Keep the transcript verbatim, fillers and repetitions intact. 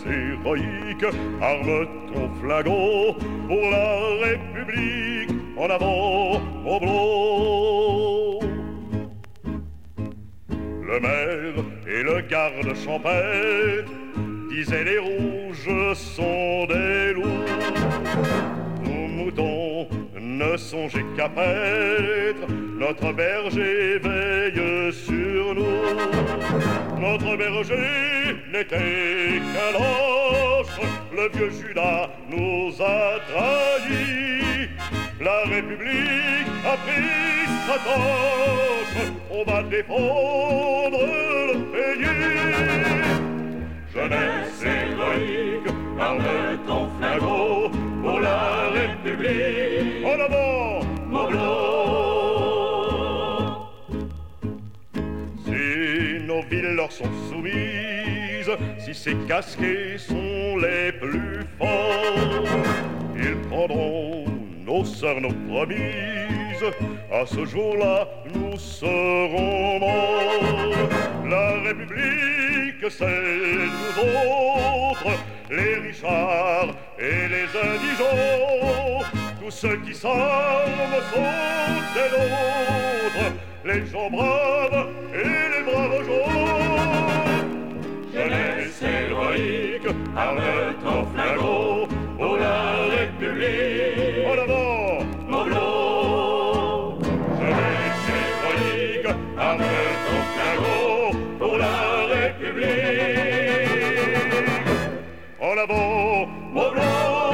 héroïque, arme ton flagon pour la République, en avant, Moblon. Le maire et le garde champêtre disaient les rouges sont des loups. Nos moutons ne songez qu'à paître, notre berger veille sur nous. Notre berger n'était qu'un lâche, le vieux Judas nous a trahis. La République a pris sa tâche, on va défendre le pays. Jeunesse héroïque, arme ton flingot pour la République. En avant, Moblon. Si nos villes leur sont soumises, si ces casquets sont les plus forts, ils prendront nos sœurs, nos promises. À ce jour-là, nous serons morts. La République, c'est nous autres, les Richards et les indigents. Tous ceux qui s'arment sont des nôtres, les gens braves et les braves gens. Jeunesse héroïque, arme ton flingot pour la République. En avant, Moblon. Jeunesse héroïque, arme ton flingot pour la République. En avant, Moblon.